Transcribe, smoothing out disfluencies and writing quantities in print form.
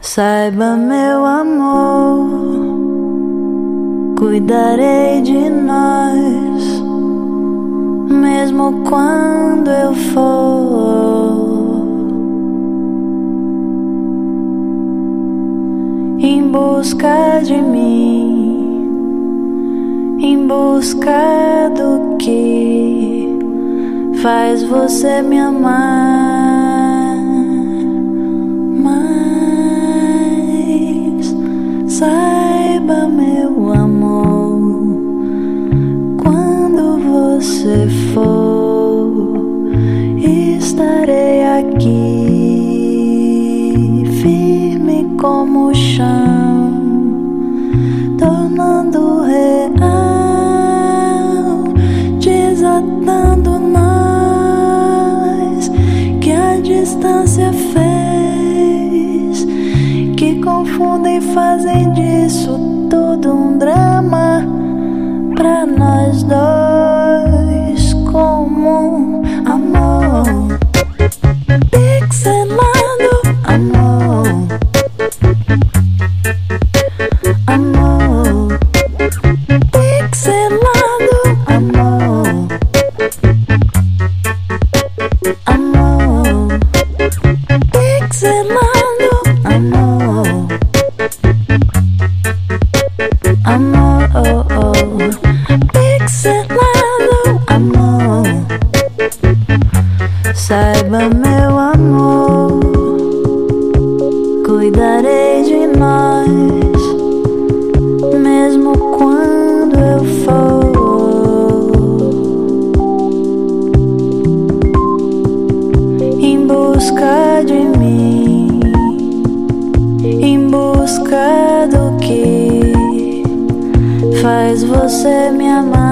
Saiba, meu amor, cuidarei de nós, mesmo quando eu for em busca de mim, em busca do que faz você me amar. Saiba, meu amor, quando você for, estarei aqui, firme como o chão, tornando real, desatando nós que a distância fez, que confundem e fazem disso tudo um drama pra nós dois, como amor pixelado, amor, amor pixelado, amor, amor pixelado, amor, amor, oh, oh. Pixelado, amor. Saiba, meu amor, cuidarei de nós, mesmo quando eu for em busca de mim, em busca do que faz você me amar.